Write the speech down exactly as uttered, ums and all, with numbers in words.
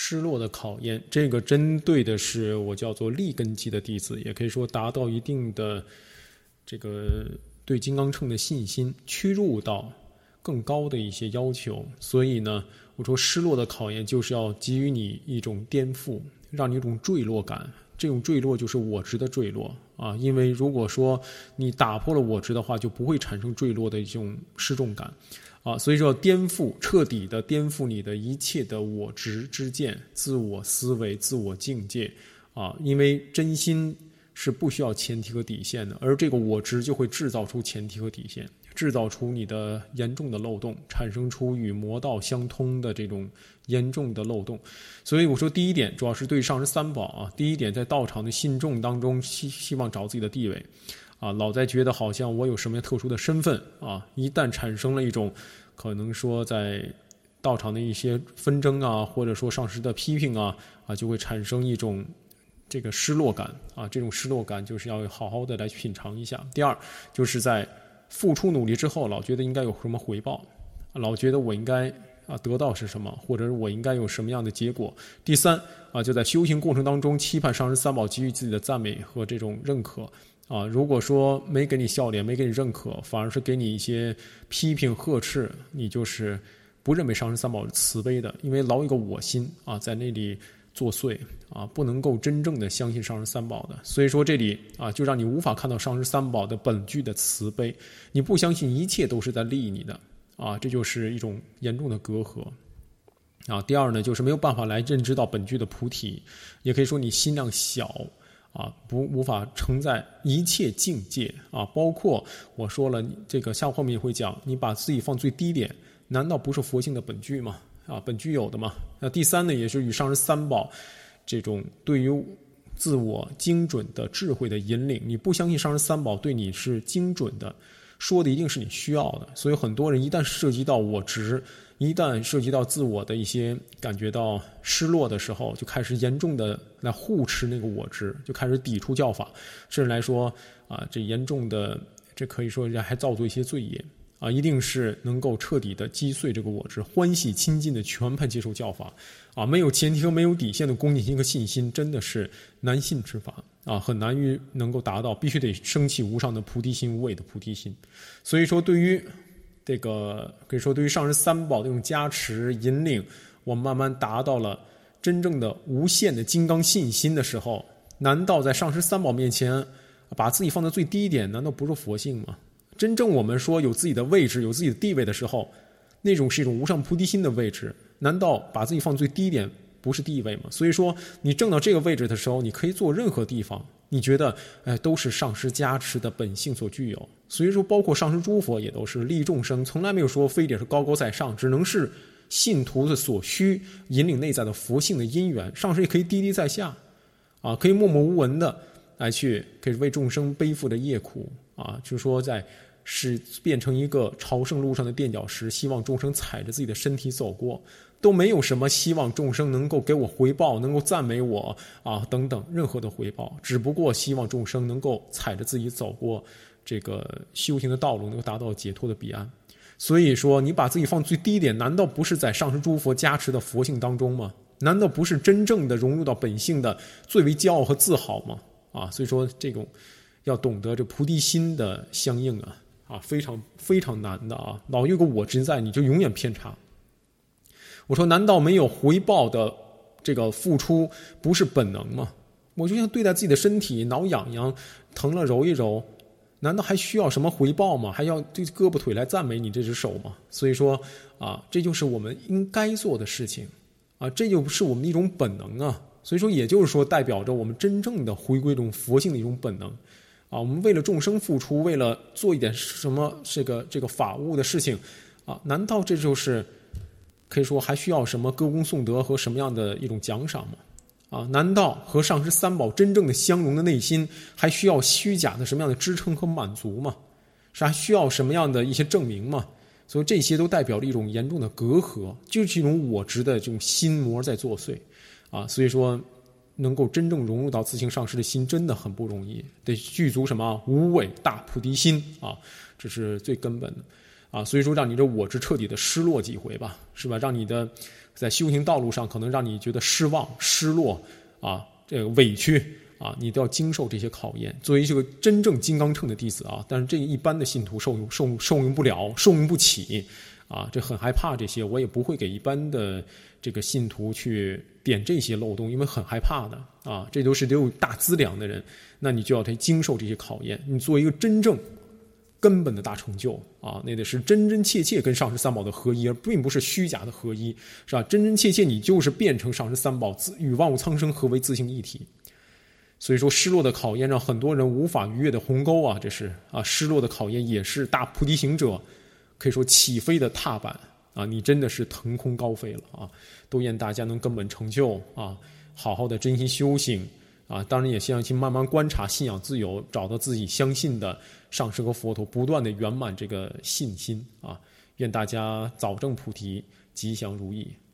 失落的考验，这个针对的是我叫做立根基的弟子，也可以说达到一定的这个对金刚乘的信心，屈入到更高的一些要求。所以呢，我说失落的考验就是要给予你一种颠覆，让你一种坠落感。这种坠落就是我执的坠落啊，因为如果说你打破了我执的话，就不会产生坠落的一种失重感啊。所以说颠覆，彻底的颠覆你的一切的我执之见、自我思维、自我境界啊，因为真心是不需要前提和底线的，而这个我执就会制造出前提和底线，制造出你的严重的漏洞，产生出与魔道相通的这种严重的漏洞。所以我说第一点主要是对上师三宝啊，第一点在道场的信众当中希希望找自己的地位啊，老在觉得好像我有什么特殊的身份啊，一旦产生了一种可能说在道场的一些纷争啊，或者说上师的批评啊啊，就会产生一种这个失落感啊，这种失落感就是要好好的来品尝一下。第二，就是在付出努力之后，老觉得应该有什么回报，老觉得我应该啊得到是什么，或者是我应该有什么样的结果。第三啊，就在修行过程当中期盼上师三宝给予自己的赞美和这种认可啊。如果说没给你笑脸，没给你认可，反而是给你一些批评呵斥，你就是不认为上师三宝是慈悲的，因为老有一个我心啊在那里作祟啊，不能够真正的相信上师三宝的。所以说这里啊，就让你无法看到上师三宝的本具的慈悲，你不相信一切都是在利益你的啊，这就是一种严重的隔阂啊。第二呢，就是没有办法来认知到本具的菩提，也可以说你心量小啊，不无法承载一切境界啊，包括我说了，这个下后面也会讲，你把自己放最低点，难道不是佛性的本具吗？啊，本具有的嘛。那第三呢，也是与上师三宝这种对于自我精准的智慧的引领，你不相信上师三宝对你是精准的，说的一定是你需要的。所以很多人一旦涉及到我执，一旦涉及到自我的一些感觉到失落的时候，就开始严重的来护持那个我执，就开始抵触教法，甚至来说啊，这严重的这可以说还造作一些罪业啊，一定是能够彻底的击碎这个我执，欢喜亲近的全盘接受教法啊，没有前提和没有底线的恭敬心和信心，真的是难信之法啊，很难于能够达到，必须得升起无上的菩提心，无畏的菩提心。所以说对于这个可以说对于上师三宝这种加持引领，我们慢慢达到了真正的无限的金刚信心的时候，难道在上师三宝面前把自己放在最低一点，难道不是佛性吗？真正我们说有自己的位置，有自己的地位的时候，那种是一种无上菩提心的位置，难道把自己放最低一点不是地位吗？所以说你挣到这个位置的时候，你可以做任何地方，你觉得哎都是上师加持的本性所具有。所以说包括上师诸佛也都是利众生，从来没有说非得是高高在上，只能是信徒的所需，引领内在的佛性的因缘。上师也可以低低在下啊，可以默默无闻的来去可以为众生背负的业苦啊，就是说在是变成一个朝圣路上的垫脚石，希望众生踩着自己的身体走过，都没有什么希望众生能够给我回报，能够赞美我啊等等任何的回报，只不过希望众生能够踩着自己走过这个修行的道路，能够达到解脱的彼岸。所以说你把自己放最低点，难道不是在上师诸佛加持的佛性当中吗？难道不是真正的融入到本性的最为骄傲和自豪吗？啊，所以说这种要懂得这菩提心的相应啊啊，非常非常难的啊！老有个我执在，你就永远偏差。我说，难道没有回报的这个付出不是本能吗？我就像对待自己的身体，挠痒痒，疼了揉一揉，难道还需要什么回报吗？还要对胳膊腿来赞美你这只手吗？所以说啊，这就是我们应该做的事情啊，这就是我们的一种本能啊。所以说，也就是说，代表着我们真正的回归这种佛性的一种本能。啊，我们为了众生付出，为了做一点什么这个这个法务的事情，啊，难道这就是可以说还需要什么歌功颂德和什么样的一种奖赏吗？啊，难道和上师三宝真正的相融的内心还需要虚假的什么样的支撑和满足吗？是还需要什么样的一些证明吗？所以这些都代表着一种严重的隔阂，就是一种我执的这种心魔在作祟，啊，所以说。能够真正融入到自性上师的心真的很不容易，得具足什么无畏大菩提心啊，这是最根本的啊，所以说让你的我执彻底的失落几回吧，是吧？让你的在修行道路上可能让你觉得失望、失落啊，这个委屈啊，你都要经受这些考验。作为这个真正金刚乘的弟子啊，但是这个一般的信徒受用受受用不了，受用不起啊，这很害怕这些，我也不会给一般的这个信徒去点这些漏洞，因为很害怕的啊，这都是得有大资粮的人，那你就要得经受这些考验。你做一个真正根本的大成就啊，那得是真真切切跟上师三宝的合一，而并不是虚假的合一，是吧？真真切切你就是变成上师三宝，与万物苍生合为自性一体。所以说失落的考验让很多人无法逾越的鸿沟啊，这是啊，失落的考验也是大菩提行者可以说起飞的踏板啊，你真的是腾空高飞了啊！都愿大家能根本成就啊，好好的真心修行啊，当然也希望去慢慢观察信仰自由，找到自己相信的上师和佛陀，不断的圆满这个信心啊！愿大家早证菩提，吉祥如意。